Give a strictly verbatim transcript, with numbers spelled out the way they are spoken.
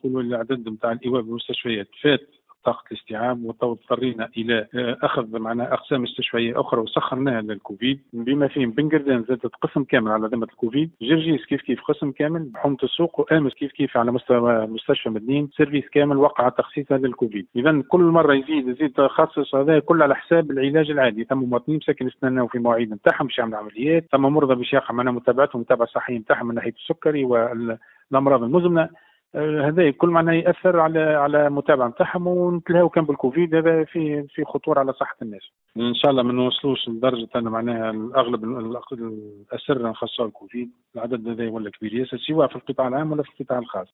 نقولوا العدد نتاع الايواء بالمستشفيات فات طاقة الاستيعاب، وتو اضطرينا إلى أخذ معنا أقسام استشفائية أخرى وسخرناها للكوفيد، بما فيهم بنقردان زادت قسم كامل على ذمة الكوفيد، جرجيس كيف كيف قسم كامل، حومة السوق وآمس كيف كيف على مستوى مستشفى مدنين سيرفيس كامل وقع تخصيصها للكوفيد. إذا كل مرة يزيد يزيد تخصص، هذا كله على حساب العلاج العادي. ثم مواطنين مساكن يستناو في مواعيد نتاعهم باش يعملوا عمليات، ثم مرضى باش يقع معنا متابعتهم المتابعة الصحية نتاعهم من ناحية السكري والأمراض المزمنة. هذا كل معناه ياثر على على المتابعه نتاعهم، ونتلهاو كان بالكوفيد هذا في في خطوره على صحه الناس. ان شاء الله ما نوصلوش لدرجه ان معناها الاغلب الاسر نخصصوا الكوفيد، العدد هذا ولا كبير ياسر سواء في القطاع العام ولا في القطاع الخاص.